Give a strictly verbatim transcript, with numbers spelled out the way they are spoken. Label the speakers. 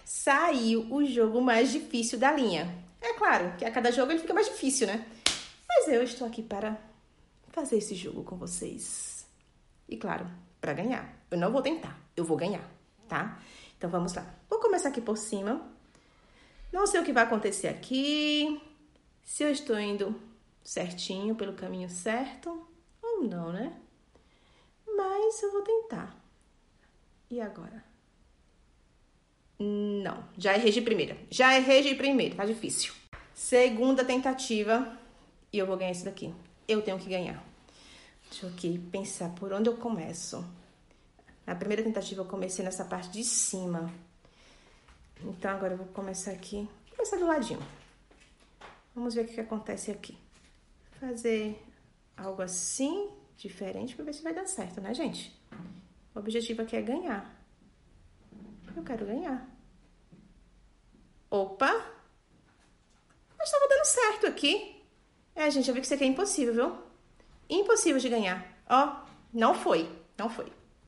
Speaker 1: saiu o jogo mais difícil da linha. É claro que a cada jogo ele fica mais difícil, né? Mas eu estou aqui para fazer esse jogo com vocês. E claro, para ganhar. Eu não vou tentar, eu vou ganhar, tá? Então vamos lá. Vou começar aqui por cima. Não sei o que vai acontecer aqui. Se eu estou indo certinho, pelo caminho certo ou não, né? Mas eu vou tentar. E agora? Não, já errei de primeira. Já errei de primeira, tá difícil. Segunda tentativa e eu vou ganhar isso daqui. Eu tenho que ganhar. Deixa eu aqui pensar por onde eu começo. Na primeira tentativa eu comecei nessa parte de cima. Então agora eu vou começar aqui. Vou começar do ladinho. Vamos ver o que, que acontece aqui. Fazer algo assim, diferente, pra ver se vai dar certo, né, gente? O objetivo aqui é ganhar. Eu quero ganhar. Opa! Mas tava dando certo aqui. É, gente, eu vi que isso aqui é impossível, viu? Impossível de ganhar. Ó, não foi. Não foi.